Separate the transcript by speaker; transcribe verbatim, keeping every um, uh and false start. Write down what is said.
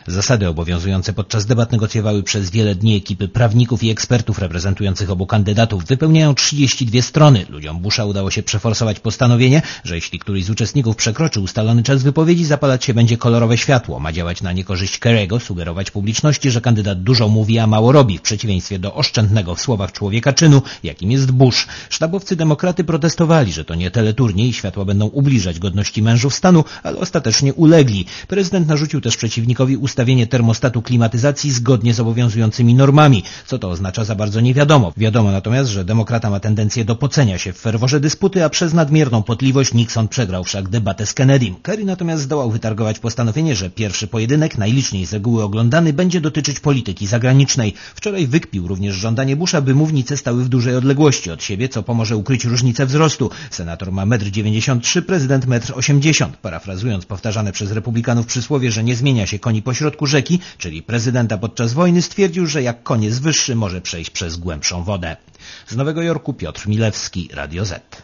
Speaker 1: Zasady obowiązujące podczas debat negocjowały przez wiele dni ekipy prawników i ekspertów reprezentujących obu kandydatów. Wypełniają trzydzieści dwie strony. Ludziom Busha udało się przeforsować postanowienie, że jeśli któryś z uczestników przekroczy ustalony czas wypowiedzi, zapalać się będzie kolorowe światło. Ma działać na niekorzyść Kerry'ego, sugerować publiczności, że kandydat dużo mówi, a mało robi, w przeciwieństwie do oszczędnego w słowach człowieka czynu, jakim jest Bush. Sztabowcy demokraty protestowali, że to nie teleturniej i światła będą ubliżać godności mężów stanu, ale ostatecznie ulegli. Prezydent narzucił też przeciwnikowi ustawienie termostatu klimatyzacji zgodnie z obowiązującymi normami. Co to oznacza, za bardzo nie wiadomo. Wiadomo natomiast, że demokrata ma tendencję do pocenia się w ferworze dysputy, a przez nadmierną potliwość Nixon przegrał wszak debatę z Kennedym. Kerry natomiast zdołał wytargować postanowienie, że pierwszy pojedynek, najliczniej z reguły oglądany, będzie dotyczyć polityki zagranicznej. Wczoraj wykpił również żądanie Busha, by mównice stały w dużej odległości od siebie, co pomoże ukryć różnicę wzrostu. Senator ma metr dziewięćdziesiąt trzy, prezydent metr osiemdziesiąt. Parafrazując powtarzane przez republikanów przysłowie, że nie zmienia się koni pośrodku rzeki, czyli prezydenta podczas wojny, stwierdził, że jak koń jest wyższy, może przejść przez głębszą wodę. Z Nowego Jorku Piotr Milewski, Radio Z.